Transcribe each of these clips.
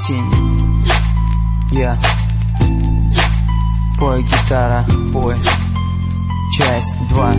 тень. Я пой, гитара, пой. Часть 2.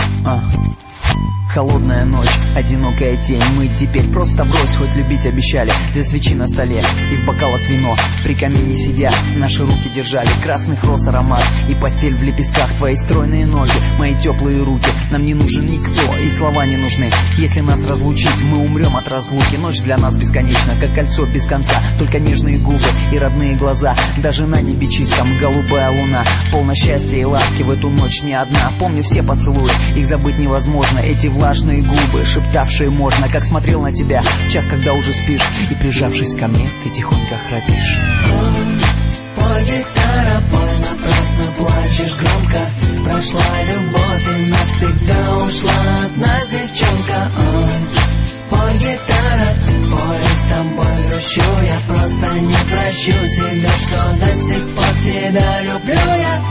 Холодная ночь, одинокая тень. Мы теперь просто врозь, хоть любить обещали. 2 свечи на столе и в бокалах вино. При камине сидя, наши руки держали красных роз аромат и постель в лепестках. Твои стройные ноги, мои теплые руки. Нам не нужен никто, и слова не нужны. Если нас разлучить, мы умрем от разлуки. Ночь для нас бесконечна, как кольцо без конца. Только нежные губы и родные глаза. Даже на небе чистом голубая луна. Полно счастья и ласки в эту ночь не одна. Помню все поцелуи, их забыть невозможно. Эти влажные губы, шептавшие можно, как смотрел на тебя в час, когда уже спишь, и прижавшись ко мне, ты тихонько храпишь. Пой, гитара, пой, напрасно плачешь громко. Прошла любовь и навсегда ушла от нас девчонка. Пой, гитара, пой, с тобой грущу. Я просто не прощу себя, что до сих пор тебя люблю я.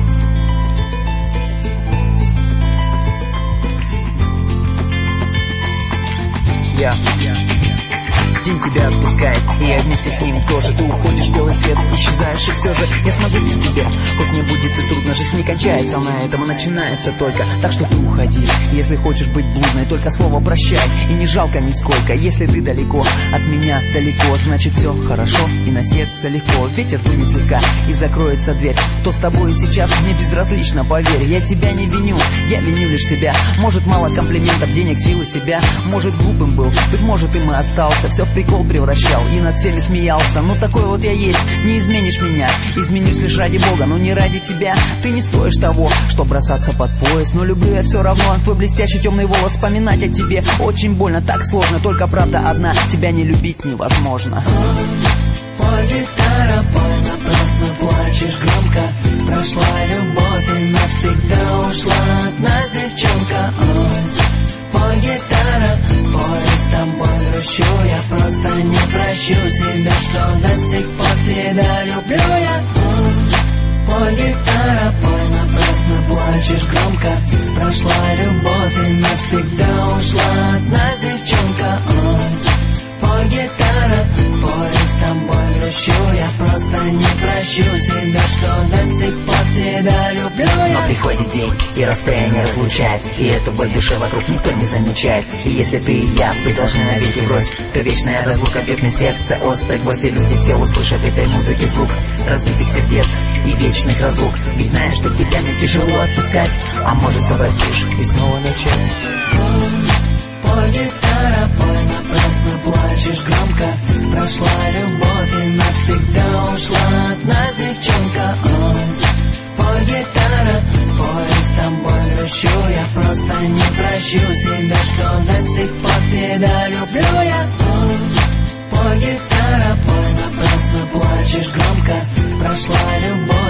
День тебя отпускает, и я вместе с ним тоже. Ты уходишь в белый свет, исчезаешь, и все же я смогу без тебя. Хоть мне будет и трудно, жизнь не кончается, на этом и начинается только. Так что ты уходи, если хочешь быть блудной, только слово прощай, и не жалко нисколько. Если ты далеко, от меня далеко, значит все хорошо, и на сердце легко. Ветер дунет слегка, и закроется дверь. Кто с тобой сейчас, мне безразлично, поверь. Я тебя не виню, я виню лишь себя. Может, мало комплиментов, денег, силы себя. Может, глупым был, быть может, им и остался. Все в прикол превращал и над всеми смеялся. Ну такой вот я есть, не изменишь меня. Изменишь лишь ради Бога, но не ради тебя. Ты не стоишь того, что бросаться под пояс. Но люблю я все равно, твой блестящий темный волос. Вспоминать о тебе очень больно, так сложно. Только правда одна, тебя не любить невозможно. Пой, гитара, пой, напрасно плачешь громко. Прошла любовь и навсегда ушла от нас девчонка. Пой, гитара, пой, с тобой грущу. Я просто не прощу себя, что до сих пор тебя люблю я. Пой, гитара, пой, напрасно плачешь громко. Прошла любовь и навсегда ушла от нас девчонка. Пой, гитара, пой, с тобой грущу. Я просто не прощу себя, что до сих пор тебя люблю я. Но приходит день, и расстояние разлучает, и эту боль души вокруг никто не замечает. И если ты и я, вы должны навеки врозь, то вечная разлука бьет сердце острый гвоздь. И люди все услышат этой музыки звук разбитых сердец и вечных разлук. Ведь знаешь, что тебя мне тяжело отпускать, а может забростишь и снова начать. Пой, гитара, пой, напрасно плачешь громко. Прошла любовь и навсегда ушла от нас девчонка. Пой, гитара, пой, с тобой грущу. Я просто не прощу себя, что до сих пор тебя люблю я. Пой, гитара, пой, напрасно плачешь громко. Прошла любовь